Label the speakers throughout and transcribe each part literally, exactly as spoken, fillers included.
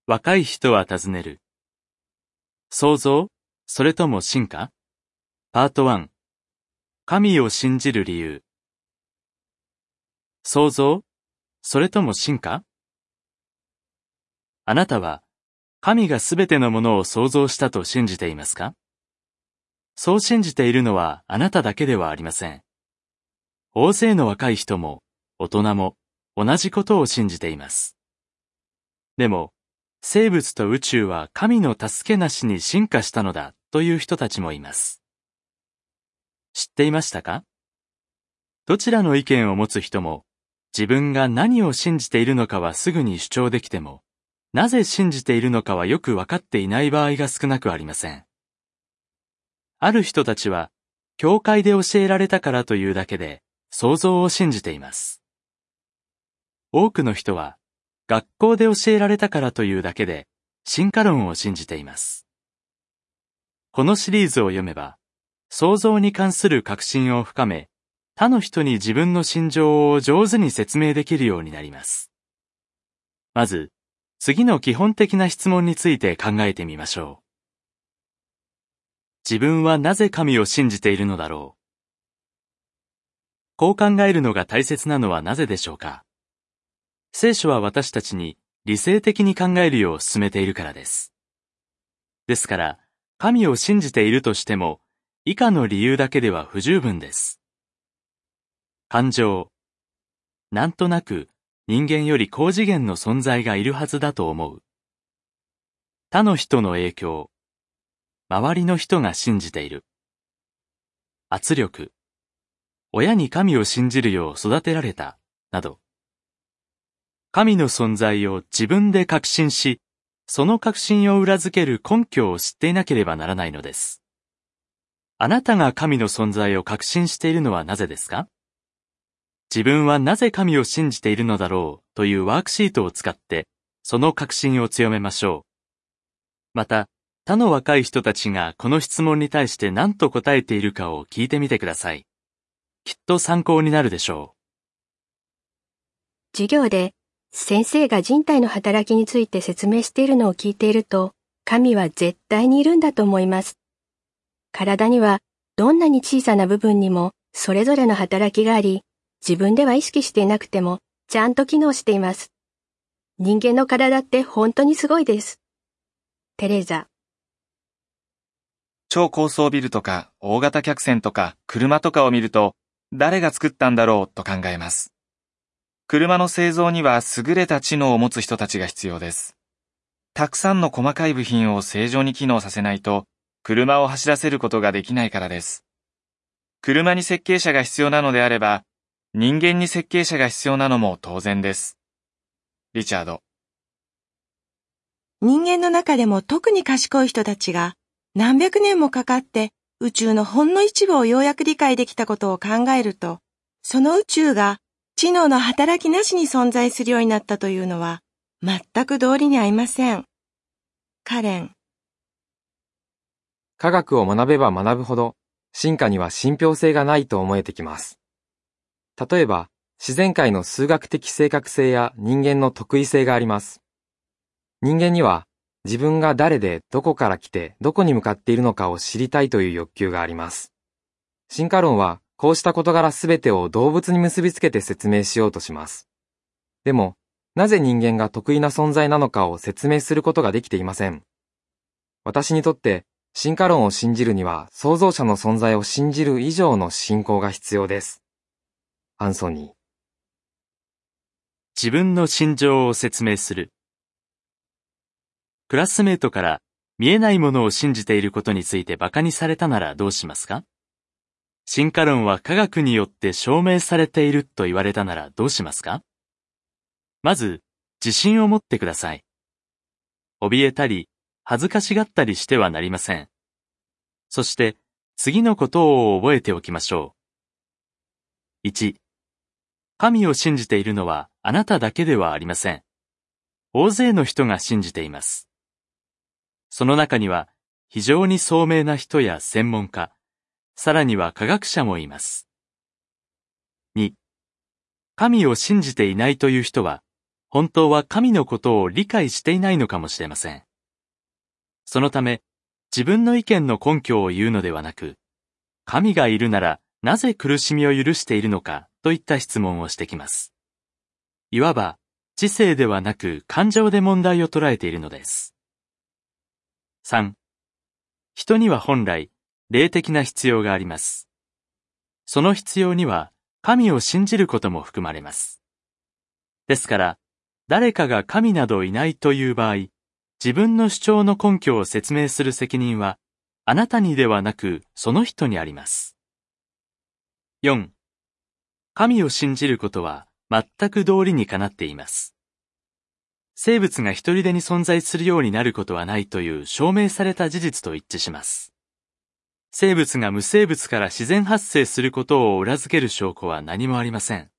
Speaker 1: 若い人は尋ねる。創造、それとも進化？パートいち。神を信じる理由。創造、それとも進化？あなたは、神がすべてのものを創造したと信じていますか？そう信じているのはあなただけではありません。大勢の若い人も、大人も、同じことを信じています。でも、生物と宇宙は神の助けなしに進化したのだという人たちもいます。知っていましたか？どちらの意見を持つ人も、自分が何を信じているのかはすぐに主張できても、なぜ信じているのかはよくわかっていない場合が少なくありません。ある人たちは、教会で教えられたからというだけで、創造を信じています。多くの人は、学校で教えられたからというだけで、進化論を信じています。このシリーズを読めば、創造に関する確信を深め、他の人に自分の心情を上手に説明できるようになります。まず、次の基本的な質問について考えてみましょう。自分はなぜ神を信じているのだろう。こう考えるのが大切なのはなぜでしょうか。聖書は私たちに理性的に考えるよう勧めているからです。ですから、神を信じているとしても、以下の理由だけでは不十分です。感情。なんとなく人間より高次元の存在がいるはずだと思う。他の人の影響。周りの人が信じている。圧力。親に神を信じるよう育てられた、など。神の存在を自分で確信し、その確信を裏付ける根拠を知っていなければならないのです。あなたが神の存在を確信しているのはなぜですか？自分はなぜ神を信じているのだろうというワークシートを使って、その確信を強めましょう。また、他の若い人たちがこの質問に対して何と答えているかを聞いてみてください。きっと参考になるでしょ
Speaker 2: う。授業で先生が人体の働きについて説明しているのを聞いていると、神は絶対にいるんだと思います。体にはどんなに小さな部分にもそれぞれの働きがあり、自分では意識していなくてもちゃんと機能しています。人間の体って本当にすごいです。テレザ。
Speaker 3: 超高層ビルとか大型客船とか車とかを見ると、誰が作ったんだろうと考えます。車の製造には優れた知能を持つ人たちが必要です。たくさんの細かい部品を正常に機能させないと、車を走らせることができないからです。車に設計者が必要なのであれば、人間に設計者が必要なのも当然です。リチャード。
Speaker 4: 人間の中でも特に賢い人たちが何百年もかかって宇宙のほんの一部をようやく理解できたことを考えると、その宇宙が知能の働きなしに存在するようになったというのは全く道理に合いません。カレン。
Speaker 5: 科学を学べば学ぶほど進化には信憑性がないと思えてきます。例えば、自然界の数学的正確性や人間の特異性があります。人間には自分が誰でどこから来てどこに向かっているのかを知りたいという欲求があります。進化論はこうした事柄すべてを動物に結びつけて説明しようとします。でも、なぜ人間が特異な存在なのかを説明することができていません。私にとって進化論を信じるには創造者の存在を信じる以上の信仰が必要です。アンソニー。
Speaker 1: 自分の心情を説明する。クラスメートから見えないものを信じていることについて馬鹿にされたならどうしますか？進化論は科学によって証明されていると言われたならどうしますか？まず、自信を持ってください。怯えたり、恥ずかしがったりしてはなりません。そして、次のことを覚えておきましょう。いち、神を信じているのはあなただけではありません。大勢の人が信じています。その中には非常に聡明な人や専門家、さらには科学者もいます。に、神を信じていないという人は本当は神のことを理解していないのかもしれません。そのため、自分の意見の根拠を言うのではなく、神がいるならなぜ苦しみを許しているのかといった質問をしてきます。いわば、知性ではなく感情で問題を捉えているのです。さん、人には本来、霊的な必要があります。その必要には、神を信じることも含まれます。ですから、誰かが神などいないという場合、自分の主張の根拠を説明する責任は、あなたにではなく、その人にあります。よん、神を信じることは、全く道理にかなっています。生物が一人でに存在するようになることはないという証明された事実と一致します。生物が無生物から自然発生することを裏付ける証拠は何もありません。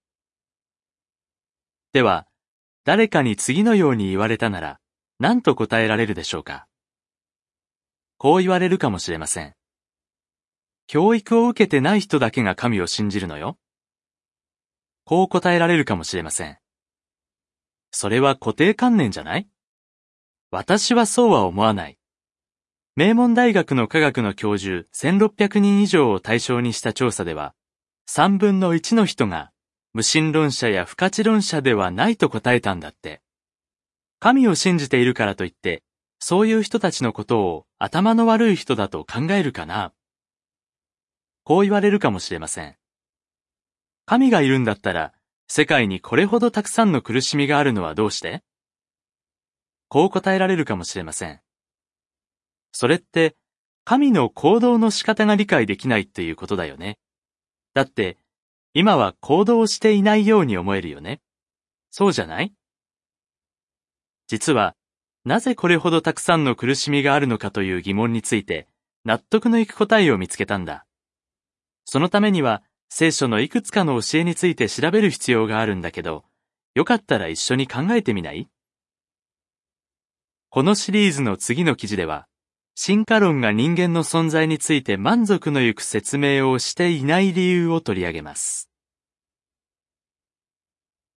Speaker 1: では、誰かに次のように言われたなら、何と答えられるでしょうか。こう言われるかもしれません。教育を受けてない人だけが神を信じるのよ。こう答えられるかもしれません。それは固定観念じゃない？私はそうは思わない。名門大学の科学の教授せんろっぴゃくにん以上を対象にした調査では、さんぶんのいちの人が無神論者や不可知論者ではないと答えたんだって。神を信じているからといって、そういう人たちのことを頭の悪い人だと考えるかな？こう言われるかもしれません。神がいるんだったら、世界にこれほどたくさんの苦しみがあるのはどうして？こう答えられるかもしれません。それって、神の行動の仕方が理解できないっていうことだよね。だって、今は行動していないように思えるよね。そうじゃない？実は、なぜこれほどたくさんの苦しみがあるのかという疑問について、納得のいく答えを見つけたんだ。そのためには、聖書のいくつかの教えについて調べる必要があるんだけど、よかったら一緒に考えてみない？このシリーズの次の記事では、進化論が人間の存在について満足のゆく説明をしていない理由を取り上げます。